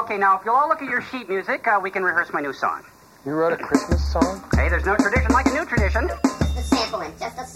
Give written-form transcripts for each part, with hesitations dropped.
Okay, now, if you'll all look at your sheet music, we can rehearse my new song. You wrote a Christmas song? Hey, there's no tradition like a new tradition. Just a sampling.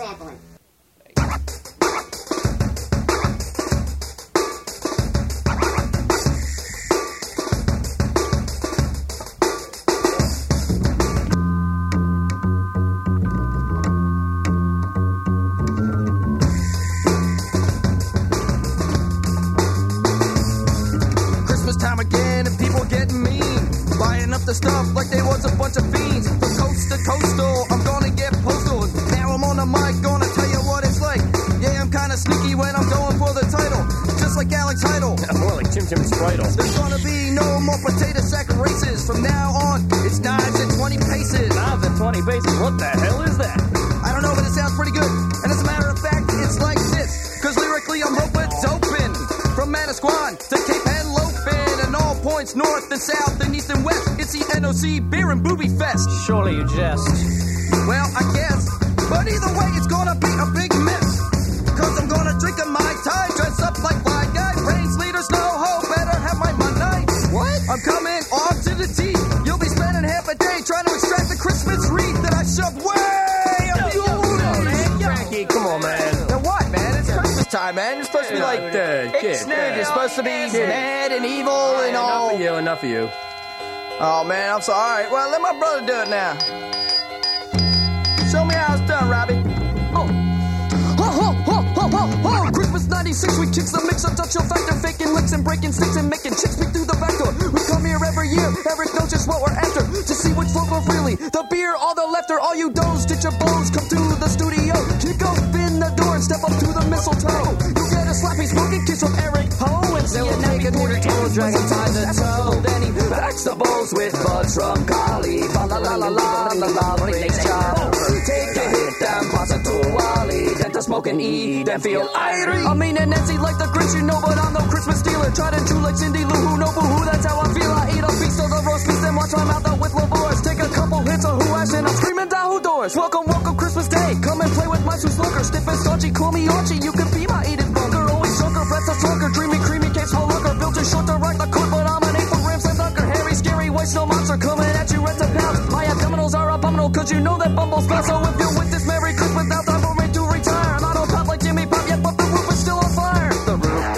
Time again, and people getting mean, buying up the stuff like they was a bunch of fiends. From coast to coastal, I'm gonna get postal. Now I'm on the mic, gonna tell you what it's like. Yeah, I'm kinda sneaky when I'm going for the title, just like Alex Heidel. More like Tim Tim's Bridle. There's gonna be no more potato sack races. From now on, it's knives and 20 paces. Knives and 20 paces? What the hell is that? I don't know, but it sounds pretty good. And as a matter of fact, it's like this, cause lyrically I'm rope-a-doping. From Manasquan to Cape Henlopen, and all points north and south and east and west. It's the NOC Beer and Booby Fest. Surely you jest. Well, I guess. But either way, it's gonna be a big mess. Cause I'm gonna drink a Mai Tai, dress up like my guy. Brains leaders, no hope, better have my night. What? I'm coming off to the tee. You'll be spending half a day trying to extract the Christmas wreath that I shoved way up your booty. Frankie, come on, man. Now what, man? It's Christmas time, man. You're supposed to be like the kid. You're supposed to be mad and evil and all. Enough of you. Oh, man, I'm sorry. All right, well, let my brother do it now. Show me how it's done, Robbie. Christmas 96, we kicks the mix, touch your factor, faking licks and breaking sticks and making chicks peek through the back door. We come here every year, Eric knows just what we're after, to see which folk are freely. The beer, all the laughter, all you does, ditch your bows, come to the studio, kick open the door and step up to the mistletoe. You get a slappy smoking kiss from Eric Poe and see a naked toe dragon tie the toe. Then he backs the bowls with buds from Golly. La la la la la la la la. Take a hit, then pass it to Wally. Then to smoke and eat, then feel irie. I mean, and Nancy like the Grinch, you know, but I'm no Christmas dealer. Try to chew like Cindy Lou Who, no boo-hoo, that's how I feel. I eat a piece of the roast beef, then watch my mouth out with LaVours. Take a couple hits of Who Ash, and I'm screaming down doors. Welcome, welcome, Christmas Day. Come and play with my Sue Slugger. Stiff and stodgy, call me Archie. You can be my Edith Bunker. Always sugar, breath a slugger. Dreamy, creamy, case for looker. Built too short to rock the court, but I'm an 8 for Rams and Dunker. Hairy, scary, white snow monster coming at you, red to pounce. My abdominals are abominable, cause you know that Bumble spell. So if you're with this Merry Christmas, now time for me to retire. I'm not on top like Jimmy Pop yet, but the roof is still on fire. The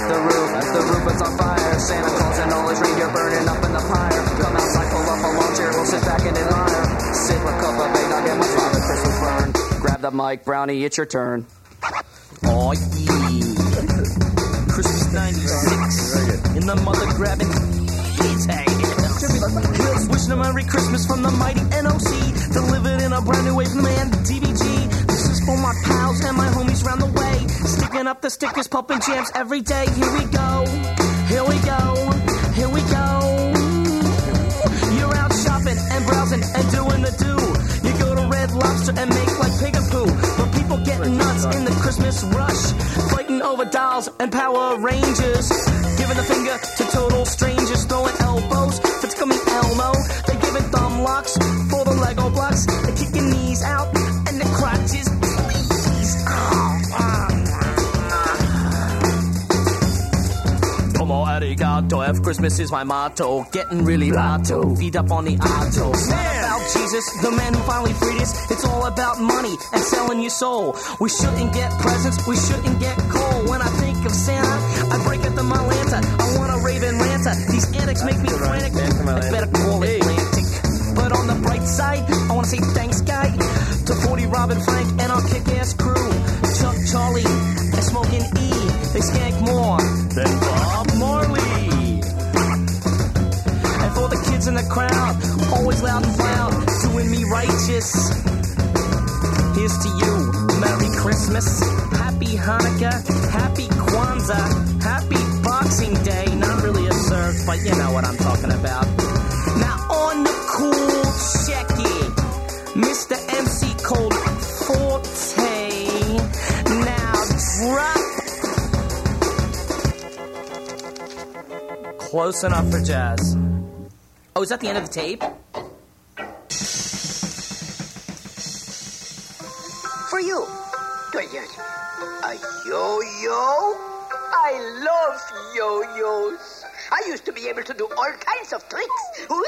roof is on fire. Santa Claus and all his reindeer burning up in the fire. Come outside, pull up a lawn chair, we'll sit back and admire. Sit with a cup of eggnog and my father Christmas burn. Grab the mic, Brownie, it's your turn. Oh yeah. Christmas 96. In the mother grabbing. It's Here's wishing a Merry Christmas from the mighty NOC. Delivered in a brand new way from the man DVG. This is for my pals and my homies round the way. Sticking up the stickers, popping jams every day. Here we go. Here we go. Here we go. You're out shopping and browsing and doing the do. You go to Red Lobster and make like pig and poo. But people getting nuts in the Christmas rush. Fighting over dolls and Power Rangers. Giving the finger to total strangers. Throwing elbows for Tickle Me Elmo. They giving thumb locks for the Lego blocks. They kicking knees out and the crotches. Please. Como arigato. If Christmas is my motto. Getting really lotto. Feed up on the auto. It's not about Jesus, the man who finally freed us. It's all about money and selling your soul. We shouldn't get presents, we shouldn't get coal. When I think of Santa, I break out the Mylanta. I want a Raven Lanta. These antics make me frantic. I better call it Atlantic. But on the bright side, I want to say thanks, guy, to 40 Robin Frank and our kick-ass crew. Chuck, Charlie, and Smoking E. They skank more than Bob Marley. And for the kids in the crowd, always loud and proud, doing me righteous. Here's to you, Merry Christmas, Happy Hanukkah, Happy Kwanzaa, Happy Boxing Day. Not really observed, but you know what I'm talking about. Now on the cool checky, Mr. MC Cold Forte. Now drop. Close enough for jazz. Oh, is that the end of the tape? For you, Dueñas. A yo-yo? I love yo-yos. I used to be able to do all kinds of tricks. Whee!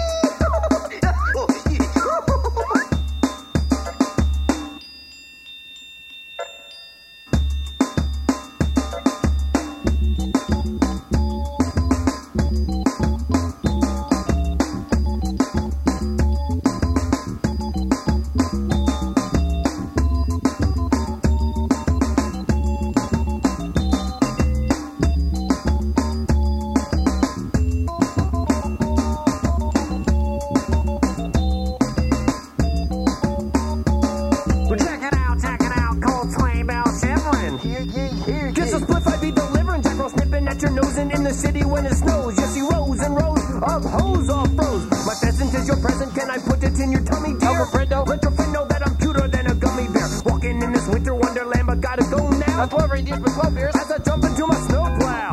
In the city when it snows, you see rows and rows of hose all froze. My pheasant is your present, can I put it in your tummy, dear? Alfredo, let your friend know that I'm cuter than a gummy bear. Walking in this winter wonderland, but gotta go now. I'm 12 reindeers with 12 beers as I jump into my snowplow.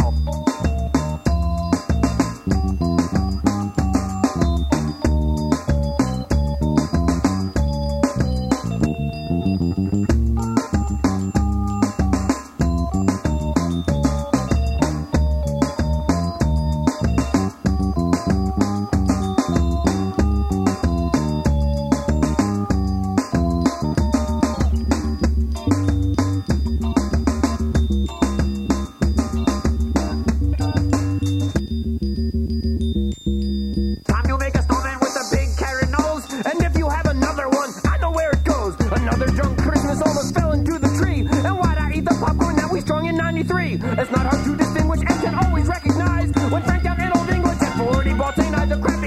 It's not hard to distinguish and can always recognize when Frank down in Old English at 40 ball ain't the crap